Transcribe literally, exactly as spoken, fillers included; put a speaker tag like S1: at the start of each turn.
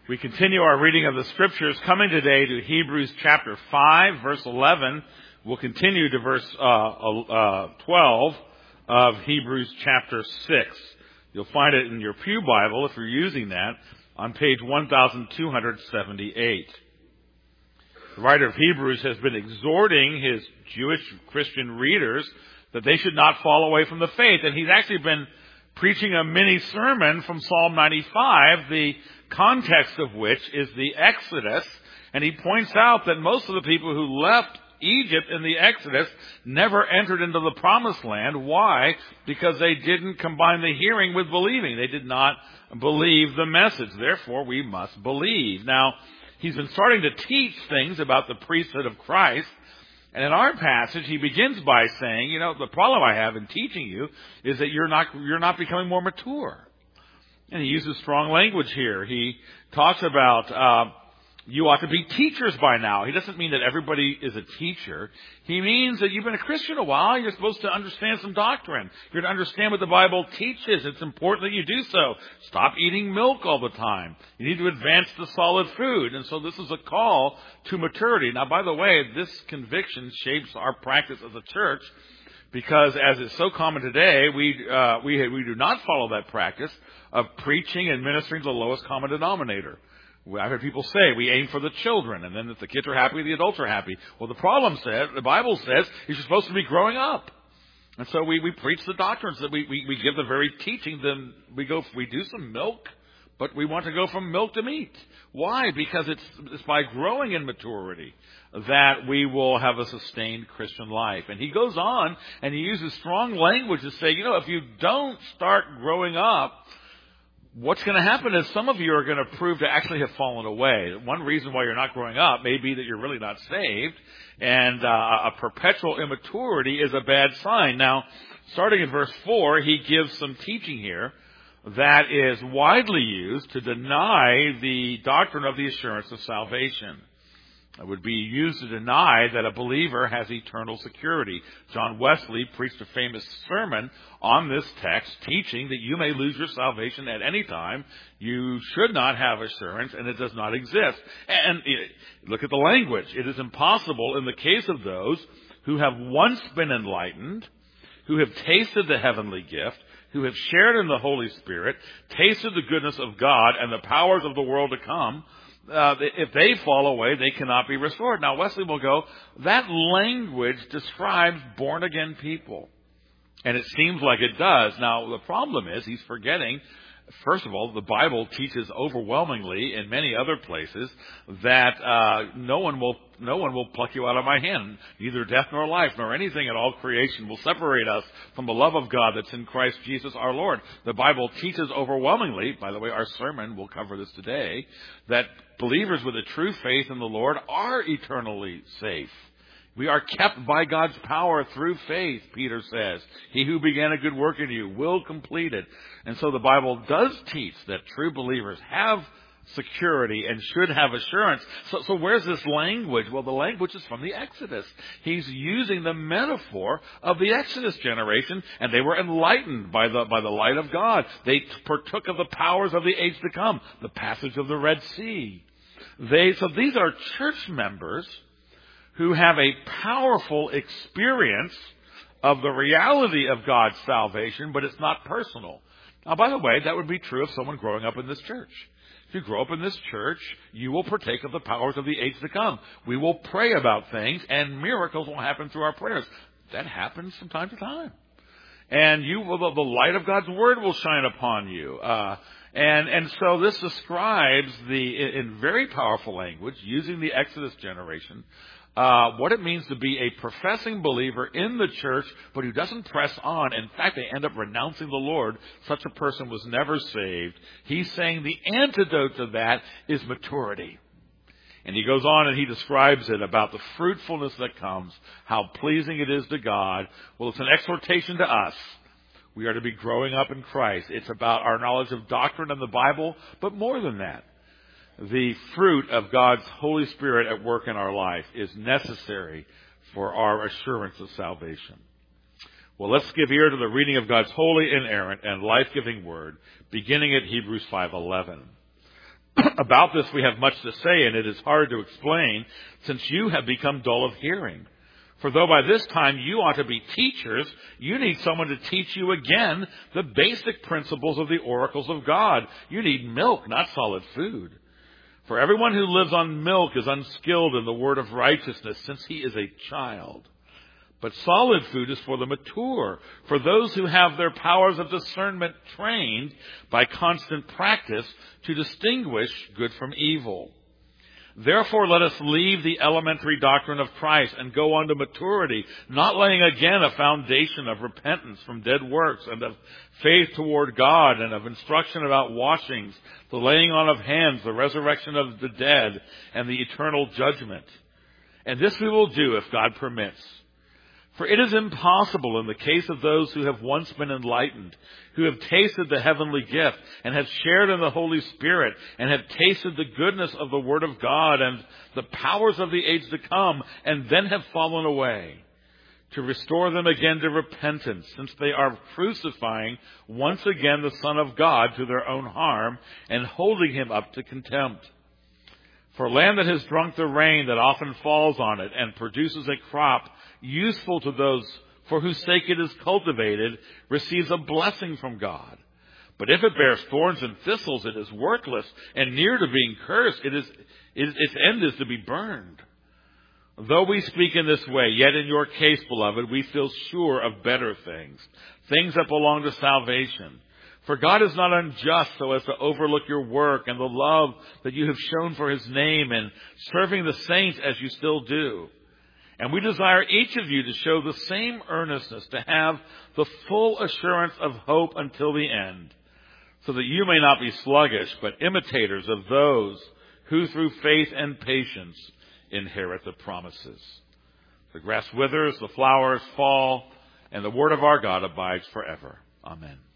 S1: We continue our reading of the Scriptures, coming today to Hebrews chapter five, verse eleven. We'll continue to verse uh, uh, twelve of Hebrews chapter six. You'll find it in your Pew Bible, if you're using that, on page one thousand two hundred seventy-eight. The writer of Hebrews has been exhorting his Jewish Christian readers that they should not fall away from the faith. And he's actually been preaching a mini sermon from Psalm ninety-five, the context of which is the Exodus. And he points out that most of the people who left Egypt in the Exodus never entered into the promised land. Why? Because they didn't combine the hearing with believing. They did not believe the message. Therefore, we must believe. Now, he's been starting to teach things about the priesthood of Christ. And in our passage, he begins by saying, you know, the problem I have in teaching you is that you're not, you're not becoming more mature. And he uses strong language here. He talks about, uh, you ought to be teachers by now. He doesn't mean that everybody is a teacher. He means that you've been a Christian a while. You're supposed to understand some doctrine. You're to understand what the Bible teaches. It's important that you do so. Stop eating milk all the time. You need to advance to solid food. And so this is a call to maturity. Now, by the way, this conviction shapes our practice as a church, because as is so common today, we uh, we we do not follow that practice of preaching and ministering to the lowest common denominator. I've heard people say we aim for the children, and then if the kids are happy, the adults are happy. Well, the problem says, the Bible says, you're supposed to be growing up. And so we, we preach the doctrines, that we, we, we give the very teaching. Then we go, we do some milk, but we want to go from milk to meat. Why? Because it's, it's by growing in maturity that we will have a sustained Christian life. And he goes on and he uses strong language to say, you know, if you don't start growing up, what's going to happen is some of you are going to prove to actually have fallen away. One reason why you're not growing up may be that you're really not saved, and uh, a perpetual immaturity is a bad sign. Now, starting in verse four, he gives some teaching here that is widely used to deny the doctrine of the assurance of salvation. It would be used to deny that a believer has eternal security. John Wesley preached a famous sermon on this text, teaching that you may lose your salvation at any time. You should not have assurance, and it does not exist. And look at the language. It is impossible in the case of those who have once been enlightened, who have tasted the heavenly gift, who have shared in the Holy Spirit, tasted the goodness of God and the powers of the world to come. Uh, if they fall away, they cannot be restored. Now, Wesley will go, that language describes born-again people. And it seems like it does. Now, the problem is he's forgetting, first of all, the Bible teaches overwhelmingly in many other places that uh, no one will no one will pluck you out of my hand. Neither death nor life nor anything in all creation will separate us from the love of God that's in Christ Jesus our Lord. The Bible teaches overwhelmingly, by the way, our sermon will cover this today, that believers with a true faith in the Lord are eternally safe. We are kept by God's power through faith, Peter says. He who began a good work in you will complete it. And so the Bible does teach that true believers have security and should have assurance. So, so where's this language? Well, the language is from the Exodus. He's using the metaphor of the Exodus generation, and they were enlightened by the, by the light of God. They partook of the powers of the age to come, the passage of the Red Sea. They, so these are church members who have a powerful experience of the reality of God's salvation, but it's not personal. Now, by the way, that would be true of someone growing up in this church. If you grow up in this church, you will partake of the powers of the age to come. We will pray about things, and miracles will happen through our prayers. That happens from time to time. And you will, the light of God's word will shine upon you. Uh, and, and so this describes the, in very powerful language, using the Exodus generation, Uh, what it means to be a professing believer in the church, but who doesn't press on. In fact, they end up renouncing the Lord. Such a person was never saved. He's saying the antidote to that is maturity. And he goes on and he describes it about the fruitfulness that comes, how pleasing it is to God. Well, it's an exhortation to us. We are to be growing up in Christ. It's about our knowledge of doctrine and the Bible, but more than that. The fruit of God's Holy Spirit at work in our life is necessary for our assurance of salvation. Well, let's give ear to the reading of God's holy, inerrant, and life-giving word, beginning at Hebrews five eleven. About this we have much to say, and it is hard to explain, since you have become dull of hearing. For though by this time you ought to be teachers, you need someone to teach you again the basic principles of the oracles of God. You need milk, not solid food. For everyone who lives on milk is unskilled in the word of righteousness, since he is a child. But solid food is for the mature, for those who have their powers of discernment trained by constant practice to distinguish good from evil. Therefore, let us leave the elementary doctrine of Christ and go on to maturity, not laying again a foundation of repentance from dead works and of faith toward God and of instruction about washings, the laying on of hands, the resurrection of the dead, and the eternal judgment. And this we will do if God permits. For it is impossible in the case of those who have once been enlightened, who have tasted the heavenly gift and have shared in the Holy Spirit and have tasted the goodness of the Word of God and the powers of the age to come, and then have fallen away, to restore them again to repentance, since they are crucifying once again the Son of God to their own harm and holding him up to contempt. For land that has drunk the rain that often falls on it and produces a crop useful to those for whose sake it is cultivated, receives a blessing from God. But if it bears thorns and thistles, it is worthless and near to being cursed. It is, it, its end is to be burned. Though we speak in this way, yet in your case, beloved, we feel sure of better things, things that belong to salvation. For God is not unjust so as to overlook your work and the love that you have shown for his name and serving the saints as you still do. And we desire each of you to show the same earnestness, to have the full assurance of hope until the end, so that you may not be sluggish, but imitators of those who through faith and patience inherit the promises. The grass withers, the flowers fall, and the word of our God abides forever. Amen.